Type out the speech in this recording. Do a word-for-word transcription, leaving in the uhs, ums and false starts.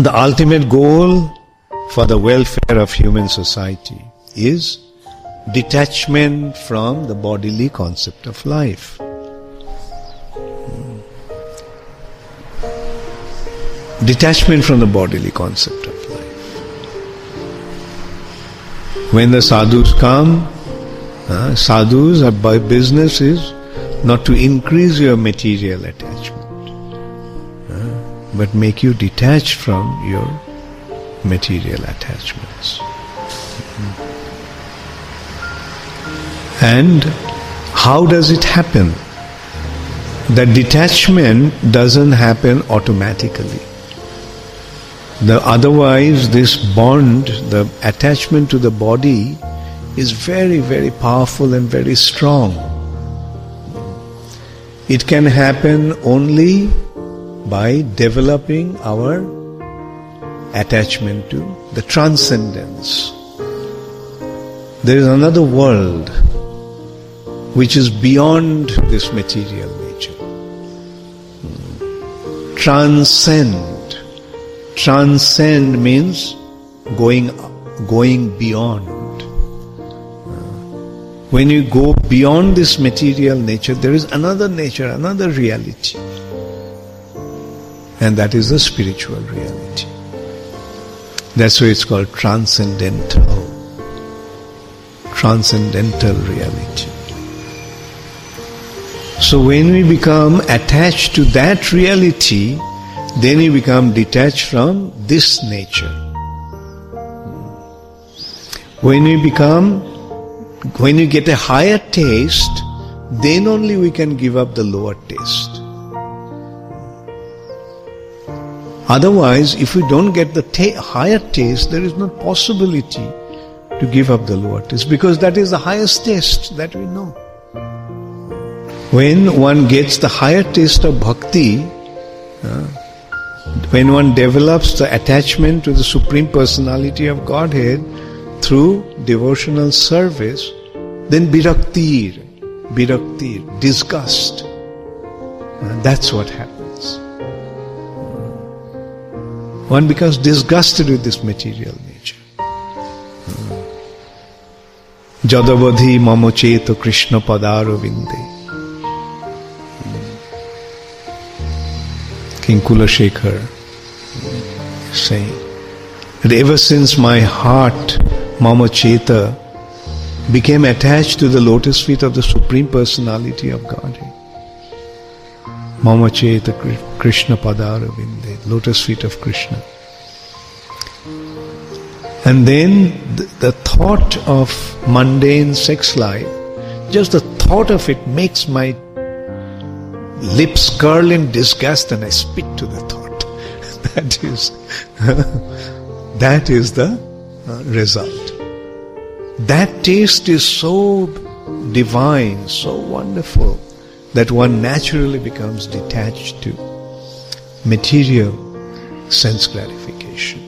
the ultimate goal for the welfare of human society is detachment from the bodily concept of life. Detachment from the bodily concept of life. When the sadhus come, uh, sadhus are by business is not to increase your material attachment, uh, but make you detached from your material attachments. And how does it happen? That detachment doesn't happen automatically. The, otherwise, this bond, the attachment to the body is very, very powerful and very strong. It can happen only by developing our attachment to the transcendence. There is another world which is beyond this material nature. Transcend. Transcend means going, going beyond. When you go beyond this material nature, there is another nature, another reality. And that is the spiritual reality. That's why it's called transcendental. Transcendental reality. So when we become attached to that reality, then we become detached from this nature. When we become, when we get a higher taste, then only we can give up the lower taste. Otherwise, if we don't get the ta- higher taste, there is no possibility to give up the lower taste, because that is the highest taste that we know. When one gets the higher taste of bhakti, uh, when one develops the attachment to the Supreme Personality of Godhead through devotional service, then biraktir, biraktir, disgust. Uh, that's what happens. One becomes disgusted with this material nature. Jadavadhi mamo cheto Krishna padaro vinde. King Kulashekar is saying that ever since my heart, mama cheta, became attached to the lotus feet of the Supreme Personality of Godhead, mama cheta Krishna padara vinde, lotus feet of Krishna. And then the, the thought of mundane sex life, just the thought of it makes my lips curl in disgust and I spit to the thought. That is, that is the uh, result. That taste is so divine, so wonderful, that one naturally becomes detached to material sense gratification.